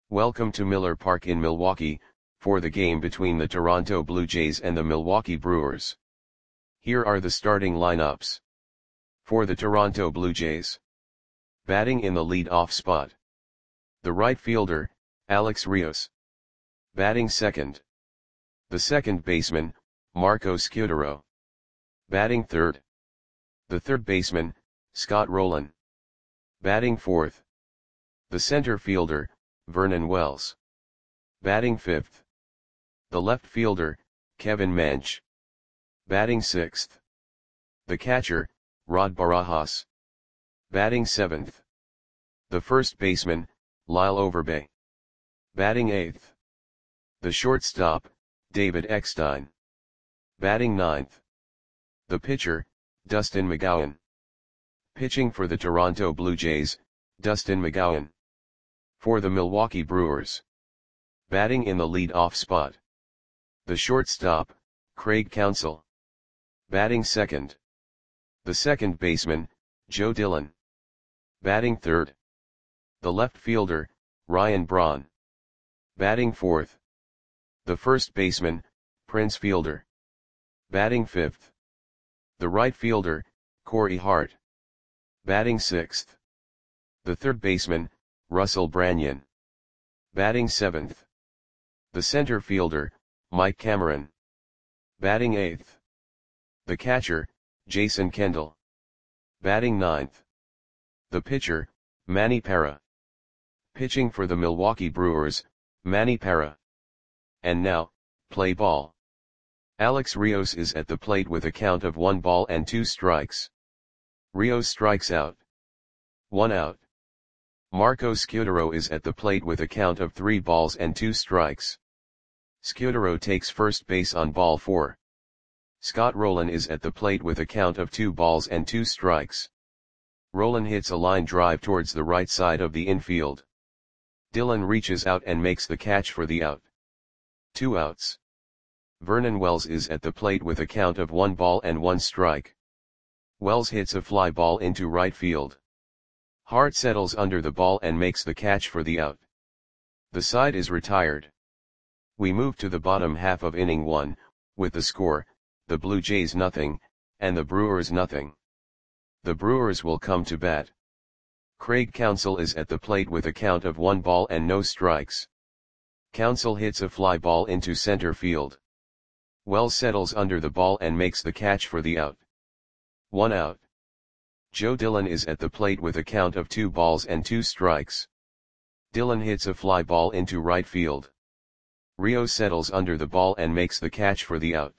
Welcome to Miller Park in Milwaukee, for the game between the Toronto Blue Jays and the Milwaukee Brewers. Here are the starting lineups. For the Toronto Blue Jays. Batting in the lead-off spot. The right fielder, Alex Rios. Batting second. The second baseman, Marco Scutaro. Batting third. The third baseman, Scott Rolen. Batting fourth. The center fielder, Vernon Wells. Batting fifth. The left fielder, Kevin Mench. Batting sixth. The catcher, Rod Barajas. Batting seventh. The first baseman, Lyle Overbay. Batting eighth. The shortstop, David Eckstein. Batting ninth. The pitcher, Dustin McGowan. Pitching for the Toronto Blue Jays, Dustin McGowan. For the Milwaukee Brewers. Batting in the lead-off spot. The shortstop, Craig Counsell. Batting second. The second baseman, Joe Dillon. Batting third. The left fielder, Ryan Braun. Batting fourth. The first baseman, Prince Fielder. Batting fifth. The right fielder, Corey Hart. Batting sixth. The third baseman, Russell Branyan. Batting seventh. The center fielder, Mike Cameron. Batting eighth. The catcher, Jason Kendall. Batting ninth. The pitcher, Manny Parra. Pitching for the Milwaukee Brewers, Manny Parra. And now, play ball. Alex Rios is at the plate with a count of 1 ball and 2 strikes. Rios strikes out. 1 out. Marco Scutaro is at the plate with a count of 3 balls and 2 strikes. Scutaro takes first base on ball 4. Scott Rolen is at the plate with a count of 2 balls and 2 strikes. Rolen hits a line drive towards the right side of the infield. Dillon reaches out and makes the catch for the out. 2 outs. Vernon Wells is at the plate with a count of 1 ball and 1 strike. Wells hits a fly ball into right field. Hart settles under the ball and makes the catch for the out. The side is retired. We move to the bottom half of inning 1, with the score, the Blue Jays 0, and the Brewers 0. The Brewers will come to bat. Craig Counsell is at the plate with a count of 1 ball and no strikes. Counsell hits a fly ball into center field. Wells settles under the ball and makes the catch for the out. 1 out. Joe Dillon is at the plate with a count of 2 balls and 2 strikes. Dillon hits a fly ball into right field. Rios settles under the ball and makes the catch for the out.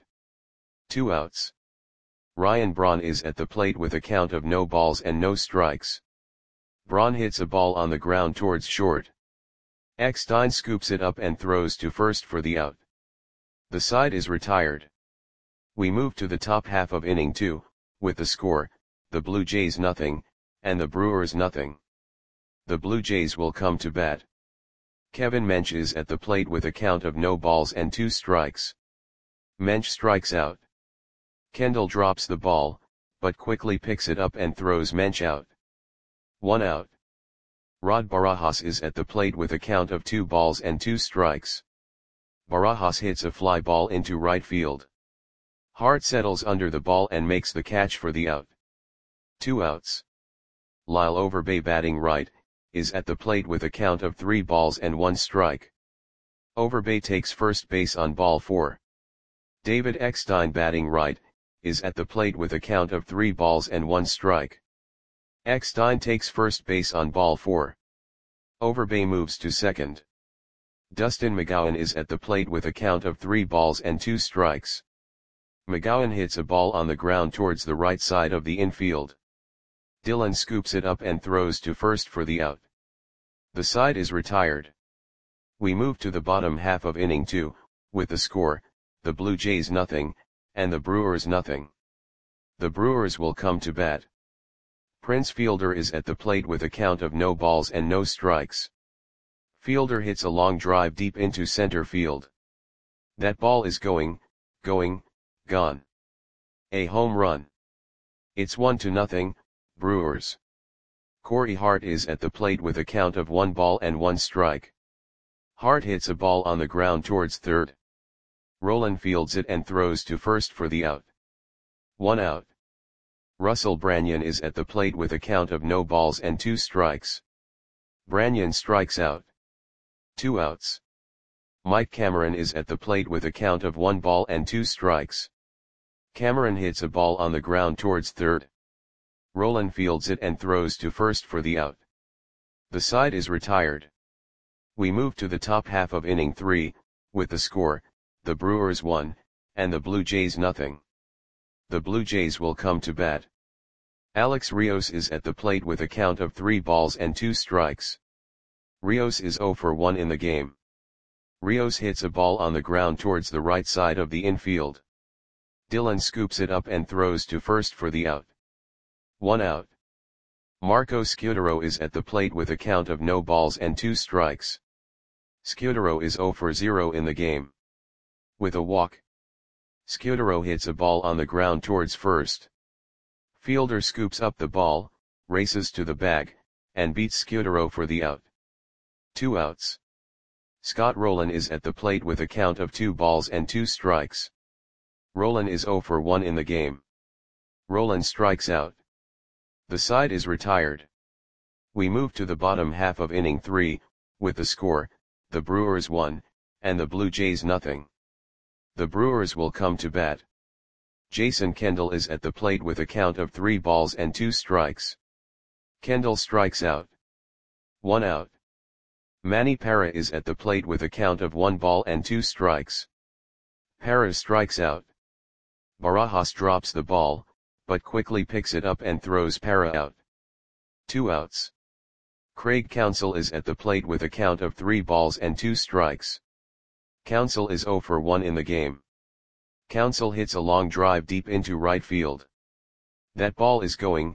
2 outs. Ryan Braun is at the plate with a count of no balls and no strikes. Braun hits a ball on the ground towards short. Eckstein scoops it up and throws to first for the out. The side is retired. We move to the top half of inning 2, with the score, the Blue Jays 0, and the Brewers 0. The Blue Jays will come to bat. Kevin Mench is at the plate with a count of no balls and 2 strikes. Mench strikes out. Kendall drops the ball, but quickly picks it up and throws Mench out. 1 out. Rod Barajas is at the plate with a count of 2 balls and 2 strikes. Barajas hits a fly ball into right field. Hart settles under the ball and makes the catch for the out. 2 outs. Lyle Overbay, batting right, is at the plate with a count of 3 balls and 1 strike. Overbay takes first base on ball 4. David Eckstein, batting right, is at the plate with a count of 3 balls and 1 strike. Eckstein takes first base on ball 4. Overbay moves to second. Dustin McGowan is at the plate with a count of 3 balls and 2 strikes. McGowan hits a ball on the ground towards the right side of the infield. Dillon scoops it up and throws to first for the out. The side is retired. We move to the bottom half of inning 2, with the score, the Blue Jays 0, and the Brewers 0. The Brewers will come to bat. Prince Fielder is at the plate with a count of no balls and no strikes. Fielder hits a long drive deep into center field. That ball is going, gone. A home run. It's 1-0, Brewers. Corey Hart is at the plate with a count of 1 ball and 1 strike. Hart hits a ball on the ground towards third. Roland fields it and throws to first for the out. 1 out. Russell Branyan is at the plate with a count of no balls and 2 strikes. Branyan strikes out. 2 outs. Mike Cameron is at the plate with a count of 1 ball and 2 strikes. Cameron hits a ball on the ground towards third. Roland fields it and throws to first for the out. The side is retired. We move to the top half of inning 3, with the score, the Brewers 1, and the Blue Jays nothing. The Blue Jays will come to bat. Alex Rios is at the plate with a count of 3 balls and 2 strikes. Rios is 0 for 1 in the game. Rios hits a ball on the ground towards the right side of the infield. Dillon scoops it up and throws to first for the out. 1 out. Marco Scutaro is at the plate with a count of no balls and 2 strikes. Scutaro is 0 for 0 in the game. With a walk, Scutaro hits a ball on the ground towards first. Fielder scoops up the ball, races to the bag, and beats Scutaro for the out. 2 outs. Scott Rolen is at the plate with a count of 2 balls and 2 strikes. Rolen is 0 for 1 in the game. Rolen strikes out. The side is retired. We move to the bottom half of inning 3, with the score, the Brewers 1, and the Blue Jays nothing. The Brewers will come to bat. Jason Kendall is at the plate with a count of 3 balls and 2 strikes. Kendall strikes out. 1 out. Manny Parra is at the plate with a count of 1 ball and 2 strikes. Parra strikes out. Barajas drops the ball, but quickly picks it up and throws Parra out. 2 outs. Craig Counsell is at the plate with a count of 3 balls and 2 strikes. Counsell is 0 for 1 in the game. Counsell hits a long drive deep into right field. That ball is gone.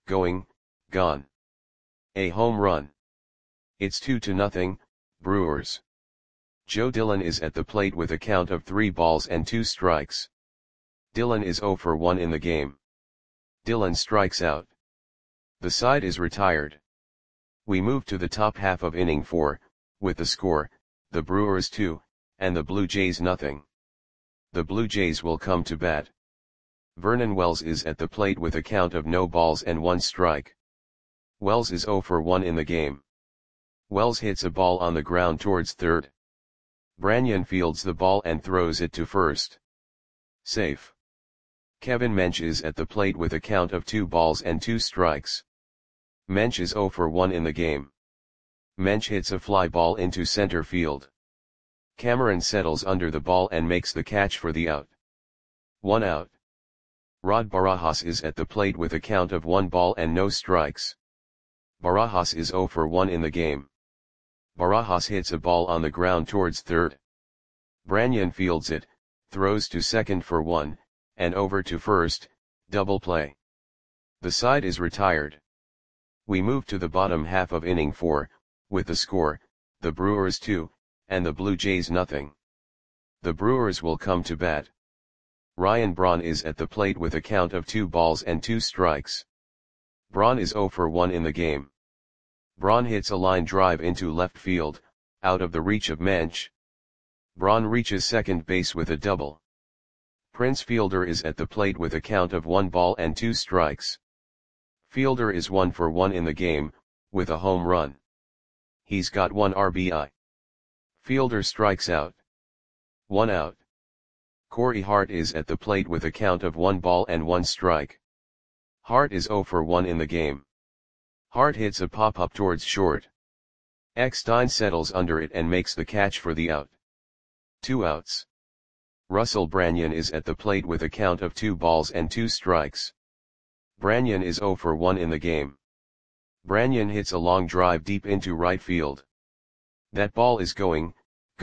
A home run. It's 2-0, Brewers. Joe Dillon is at the plate with a count of 3 balls and 2 strikes. Dillon is 0 for 1 in the game. Dillon strikes out. The side is retired. We move to the top half of inning 4, with the score, the Brewers 2, and the Blue Jays nothing. The Blue Jays will come to bat. Vernon Wells is at the plate with a count of no balls and 1 strike. Wells is 0 for 1 in the game. Wells hits a ball on the ground towards third. Branyan fields the ball and throws it to first. Safe. Kevin Mench is at the plate with a count of 2 balls and 2 strikes. Mench is 0 for 1 in the game. Mench hits a fly ball into center field. Cameron settles under the ball and makes the catch for the out. 1 out. Rod Barajas is at the plate with a count of 1 ball and no strikes. Barajas is 0 for 1 in the game. Barajas hits a ball on the ground towards third. Branyan fields it, throws to second for 1, and over to first, double play. The side is retired. We move to the bottom half of inning 4, with the score, the Brewers 2, and the Blue Jays nothing. The Brewers will come to bat. Ryan Braun is at the plate with a count of 2 balls and 2 strikes. Braun is 0 for 1 in the game. Braun hits a line drive into left field, out of the reach of Mench. Braun reaches second base with a double. Prince Fielder is at the plate with a count of 1 ball and 2 strikes. Fielder is 1 for 1 in the game, with a home run. He's got 1 RBI. Fielder strikes out. 1 out. Corey Hart is at the plate with a count of 1 ball and 1 strike. Hart is 0 for 1 in the game. Hart hits a pop-up towards short. Eckstein settles under it and makes the catch for the out. 2 outs. Russell Branyan is at the plate with a count of 2 balls and 2 strikes. Branyan is 0 for 1 in the game. Branyan hits a long drive deep into right field. That ball is gone.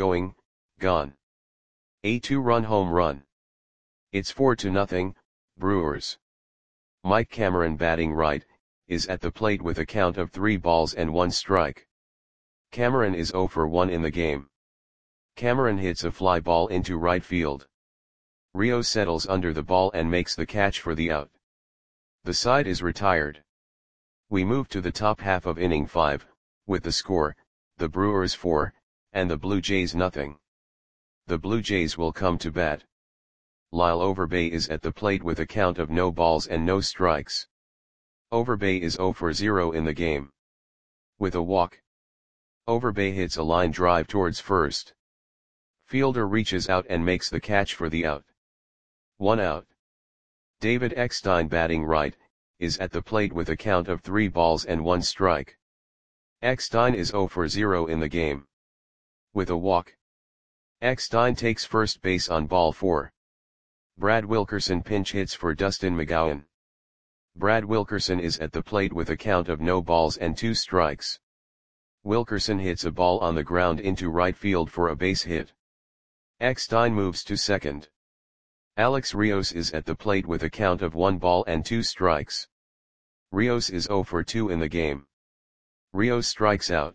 A 2-run home run. It's 4-0, Brewers. Mike Cameron batting right, is at the plate with a count of 3 balls and 1 strike. Cameron is 0 for 1 in the game. Cameron hits a fly ball into right field. Rio settles under the ball and makes the catch for the out. The side is retired. We move to the top half of inning 5, with the score, the Brewers 4, and the Blue Jays nothing. The Blue Jays will come to bat. Lyle Overbay is at the plate with a count of no balls and no strikes. Overbay is 0 for 0 in the game. With a walk. Overbay hits a line drive towards first. Fielder reaches out and makes the catch for the out. 1 out. David Eckstein, batting right, is at the plate with a count of 3 balls and 1 strike. Eckstein is 0 for 0 in the game. With a walk. Eckstein takes first base on ball 4. Brad Wilkerson pinch hits for Dustin McGowan. Brad Wilkerson is at the plate with a count of no balls and 2 strikes. Wilkerson hits a ball on the ground into right field for a base hit. Eckstein moves to second. Alex Rios is at the plate with a count of 1 ball and 2 strikes. Rios is 0 for 2 in the game. Rios strikes out.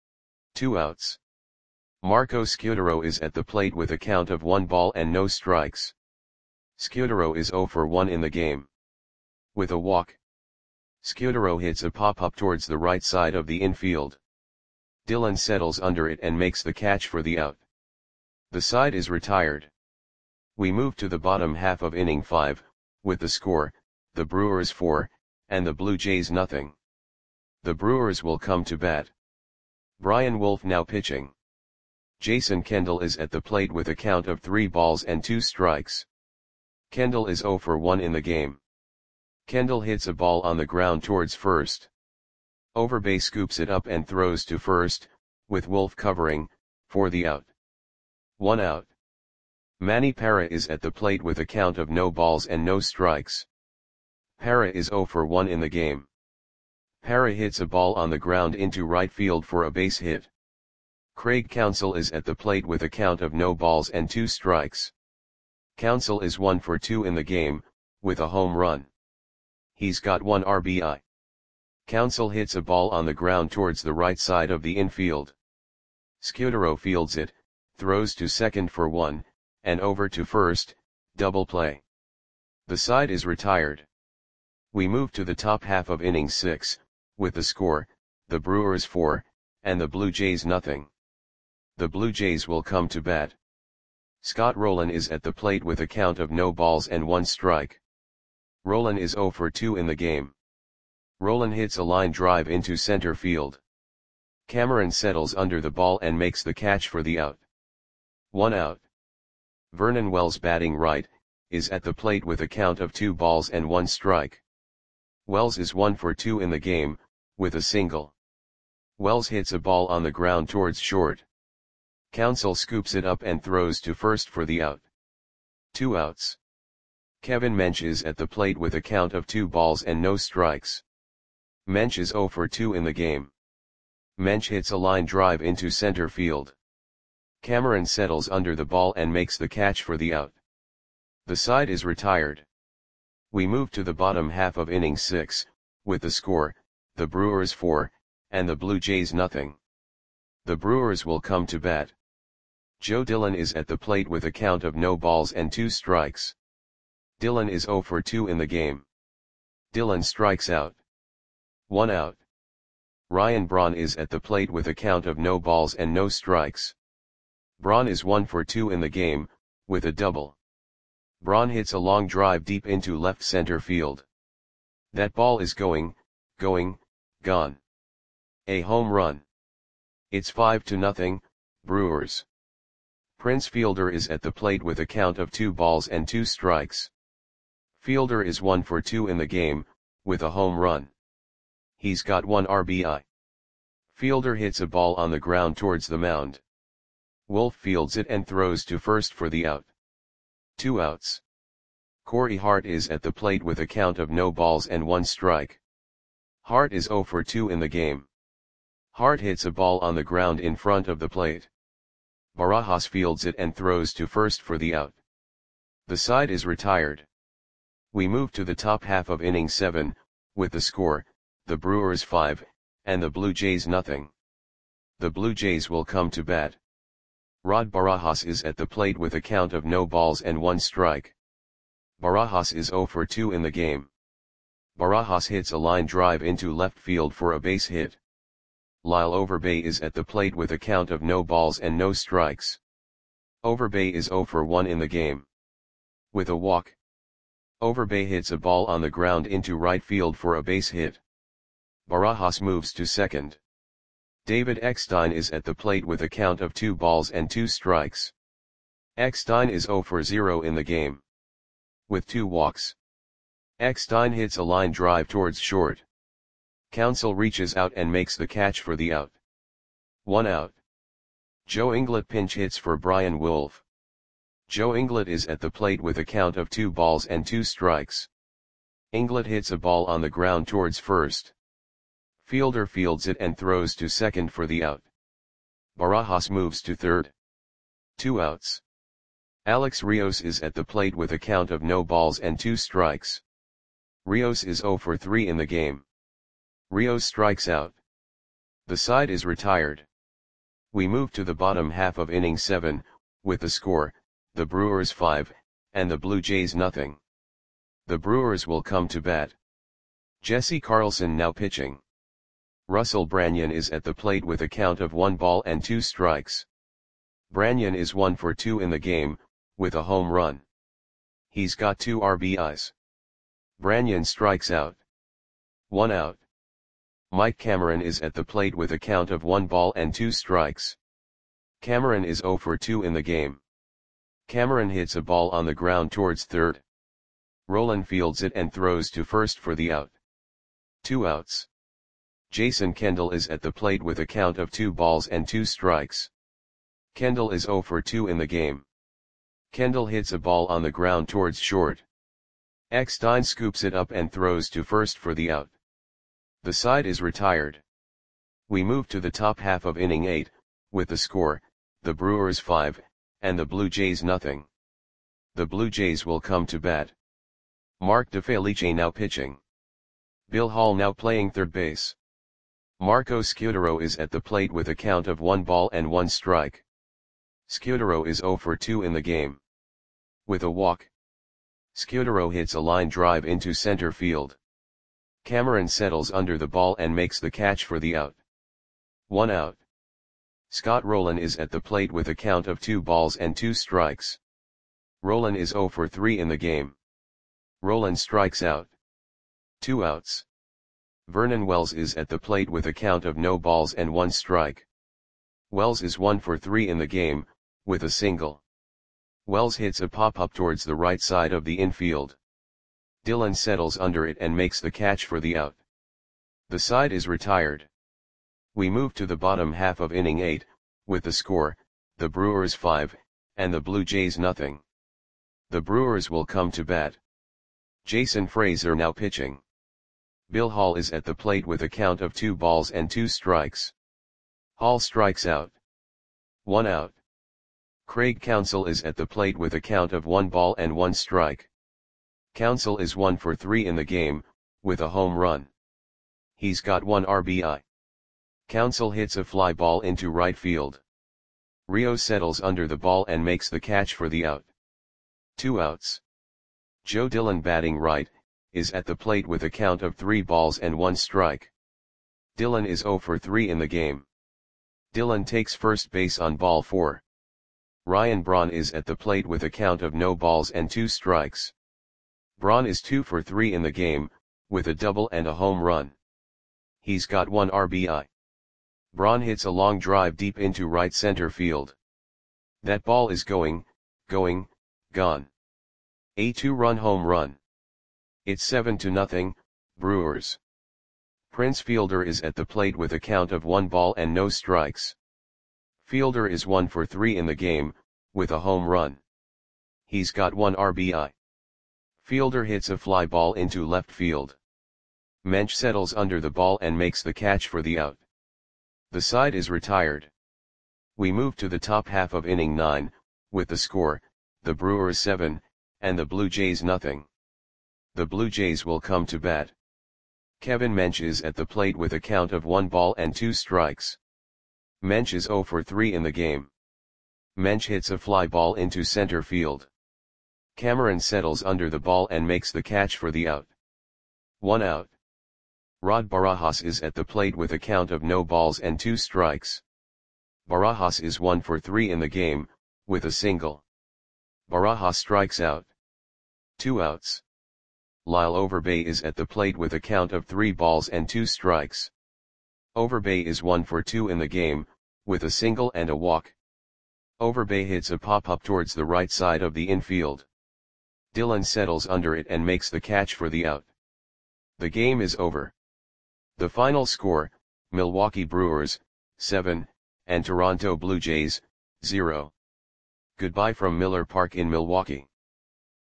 2 outs. Marco Scudero is at the plate with a count of 1 ball and no strikes. Scudero is 0 for 1 in the game. With a walk. Scudero hits a pop-up towards the right side of the infield. Dillon settles under it and makes the catch for the out. The side is retired. We move to the bottom half of inning 5, with the score, the Brewers 4, and the Blue Jays nothing. The Brewers will come to bat. Brian Wolf now pitching. Jason Kendall is at the plate with a count of 3 balls and 2 strikes. Kendall is 0 for 1 in the game. Kendall hits a ball on the ground towards first. Overbay scoops it up and throws to first, with Wolf covering, for the out. 1 out. Manny Parra is at the plate with a count of no balls and no strikes. Parra is 0 for 1 in the game. Parra hits a ball on the ground into right field for a base hit. Craig Counsell is at the plate with a count of no balls and 2 strikes. Counsell is 1 for 2 in the game, with a home run. He's got 1 RBI. Counsell hits a ball on the ground towards the right side of the infield. Scudero fields it, throws to second for 1, and over to first, double play. The side is retired. We move to the top half of inning 6, with the score, the Brewers 4, and the Blue Jays nothing. The Blue Jays will come to bat. Scott Rowland is at the plate with a count of no balls and 1 strike. Rowland is 0 for 2 in the game. Rowland hits a line drive into center field. Cameron settles under the ball and makes the catch for the out. 1 out. Vernon Wells, batting right, is at the plate with a count of 2 balls and 1 strike. Wells is 1 for 2 in the game, with a single. Wells hits a ball on the ground towards short. Counsell scoops it up and throws to first for the out. 2 outs. Kevin Mench is at the plate with a count of 2 balls and no strikes. Mench is 0 for 2 in the game. Mench hits a line drive into center field. Cameron settles under the ball and makes the catch for the out. The side is retired. We move to the bottom half of inning 6, with the score, the Brewers 4, and the Blue Jays nothing. The Brewers will come to bat. Joe Dillon is at the plate with a count of no balls and 2 strikes. Dillon is 0 for 2 in the game. Dillon strikes out. 1 out. Ryan Braun is at the plate with a count of no balls and no strikes. Braun is 1 for 2 in the game, with a double. Braun hits a long drive deep into left center field. That ball is going, gone. A home run. It's 5-0, Brewers. Prince Fielder is at the plate with a count of 2 balls and 2 strikes. Fielder is 1 for 2 in the game, with a home run. He's got 1 RBI. Fielder hits a ball on the ground towards the mound. Wolf fields it and throws to first for the out. 2 outs. Corey Hart is at the plate with a count of no balls and 1 strike. Hart is 0 for 2 in the game. Hart hits a ball on the ground in front of the plate. Barajas fields it and throws to first for the out. The side is retired. We move to the top half of inning 7, with the score, the Brewers 5, and the Blue Jays nothing. The Blue Jays will come to bat. Rod Barajas is at the plate with a count of no balls and 1 strike. Barajas is 0 for 2 in the game. Barajas hits a line drive into left field for a base hit. Lyle Overbay is at the plate with a count of no balls and no strikes. Overbay is 0 for 1 in the game. With a walk, Overbay hits a ball on the ground into right field for a base hit. Barajas moves to second. David Eckstein is at the plate with a count of 2 balls and 2 strikes. Eckstein is 0 for 0 in the game. With 2 walks, Eckstein hits a line drive towards short. Counsell reaches out and makes the catch for the out. 1 out. Joe Inglet pinch hits for Brian Wolf. Joe Inglet is at the plate with a count of 2 balls and 2 strikes. Inglet hits a ball on the ground towards first. Fielder fields it and throws to second for the out. Barajas moves to third. 2 outs. Alex Rios is at the plate with a count of no balls and 2 strikes. Rios is 0 for 3 in the game. Rios strikes out. The side is retired. We move to the bottom half of inning 7, with the score, the Brewers 5, and the Blue Jays nothing. The Brewers will come to bat. Jesse Carlson now pitching. Russell Branyan is at the plate with a count of 1 ball and 2 strikes. Branyan is 1 for 2 in the game, with a home run. He's got 2 RBIs. Branyan strikes out. 1 out. Mike Cameron is at the plate with a count of 1 ball and 2 strikes. Cameron is 0 for 2 in the game. Cameron hits a ball on the ground towards third. Rolen fields it and throws to first for the out. 2 outs. Jason Kendall is at the plate with a count of 2 balls and 2 strikes. Kendall is 0 for 2 in the game. Kendall hits a ball on the ground towards short. Eckstein scoops it up and throws to first for the out. The side is retired. We move to the top half of inning 8, with the score, the Brewers 5, and the Blue Jays nothing. The Blue Jays will come to bat. Mark DeFelice now pitching. Bill Hall now playing third base. Marco Scutaro is at the plate with a count of 1 ball and 1 strike. Scutaro is 0 for 2 in the game. With a walk, Scutaro hits a line drive into center field. Cameron settles under the ball and makes the catch for the out. 1 out. Scott Rolen is at the plate with a count of 2 balls and 2 strikes. Rolen is 0 for 3 in the game. Rolen strikes out. 2 outs. Vernon Wells is at the plate with a count of no balls and 1 strike. Wells is 1 for 3 in the game, with a single. Wells hits a pop-up towards the right side of the infield. Dillon settles under it and makes the catch for the out. The side is retired. We move to the bottom half of inning 8, with the score, the Brewers 5, and the Blue Jays nothing. The Brewers will come to bat. Jason Frazier now pitching. Bill Hall is at the plate with a count of 2 balls and 2 strikes. Hall strikes out. 1 out. Craig Counsell is at the plate with a count of 1 ball and 1 strike. Counsell is 1 for 3 in the game, with a home run. He's got 1 RBI. Counsell hits a fly ball into right field. Rio settles under the ball and makes the catch for the out. 2 outs. Joe Dillon batting right, is at the plate with a count of 3 balls and 1 strike. Dillon is 0 for 3 in the game. Dillon takes first base on ball 4. Ryan Braun is at the plate with a count of no balls and 2 strikes. Braun is 2 for 3 in the game, with a double and a home run. He's got 1 RBI. Braun hits a long drive deep into right center field. That ball is going, gone. A 2-run home run. It's 7-0, Brewers. Prince Fielder is at the plate with a count of 1 ball and no strikes. Fielder is 1 for 3 in the game, with a home run. He's got 1 RBI. Fielder hits a fly ball into left field. Mensch settles under the ball and makes the catch for the out. The side is retired. We move to the top half of inning 9, with the score, the Brewers 7, and the Blue Jays nothing. The Blue Jays will come to bat. Kevin Mensch is at the plate with a count of 1 ball and 2 strikes. Mensch is 0 for 3 in the game. Mensch hits a fly ball into center field. Cameron settles under the ball and makes the catch for the out. 1 out. Rod Barajas is at the plate with a count of no balls and 2 strikes. Barajas is 1 for 3 in the game, with a single. Barajas strikes out. 2 outs. Lyle Overbay is at the plate with a count of 3 balls and 2 strikes. Overbay is 1 for 2 in the game, with a single and a walk. Overbay hits a pop-up towards the right side of the infield. Dillon settles under it and makes the catch for the out. The game is over. The final score, Milwaukee Brewers, 7, and Toronto Blue Jays, 0. Goodbye from Miller Park in Milwaukee.